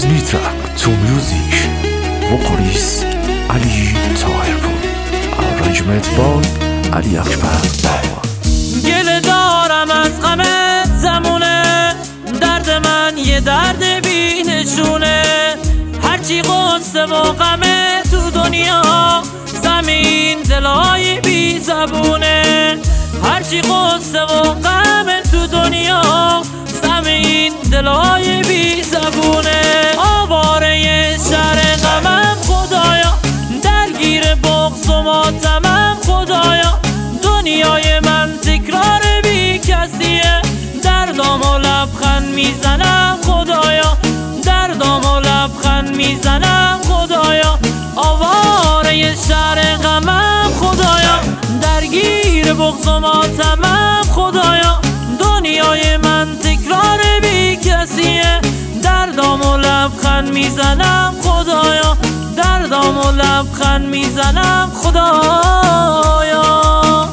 Disney track to music vocalist علی طاهرپور arrangement by علی اکبر بابا. گله دارم از غم زمونه، درد من یه درد بی نشونه. هرچی غصه و غم تو دنیا، زمین دلای بی زبونه. هرچی غصه و غم تو دنیا، زمین دلای بی زبونه. آواره شهر غمم خدایا، درگیر بغض و ماتمم خدایا. دنیای من تکرار بی کسیه، دردام و لبخند میزنم خدایا. دردام و لبخند میزنم خدایا. آواره شهر غمم خدایا، درگیر بغض و ماتمم خدایا. دنیای من تکرار بی کسیه، دردام و لبخند میزنم خدایا. دردام و لبخند میزنم خدایا.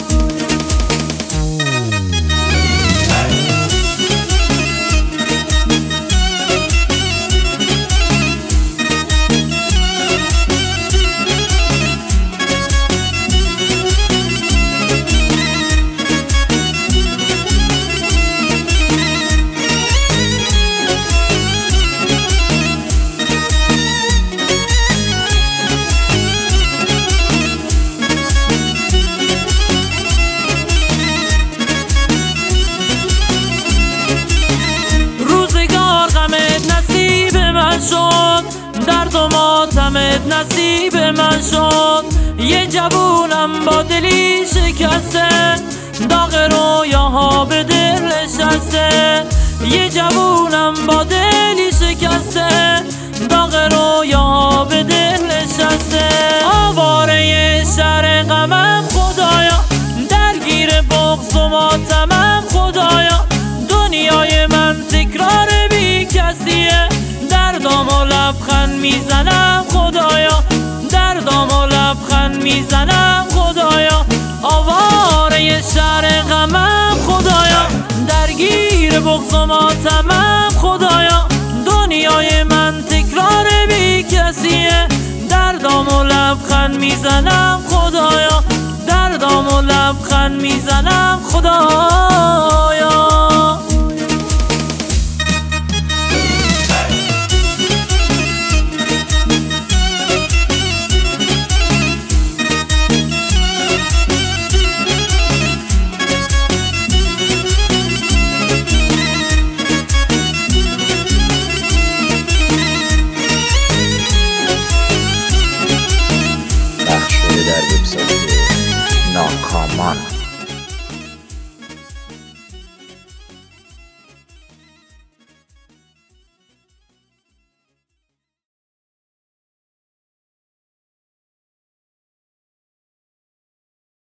درد و ماتمت نصیب من شد. یه جوونم با دلی شکسته، داغ رویاها به دل نشسته. یه جوونم با دلی شکسته، داغ رویاها به دل نشسته. آواره شهر غمم خدایا، درگیر بغض و ماتمم خدایا. دنیای من تکرار بی کسیه، دردام و لبخند میزنم خدایا. دردام و لبخند میزنم خدایا. آواره شهر غمم خدایا، درگیر بغض و ماتمم خدایا. دنیای من تکرار بی کسیه، دردام و لبخند میزنم خدایا. دردام و لبخند میزنم خدایا.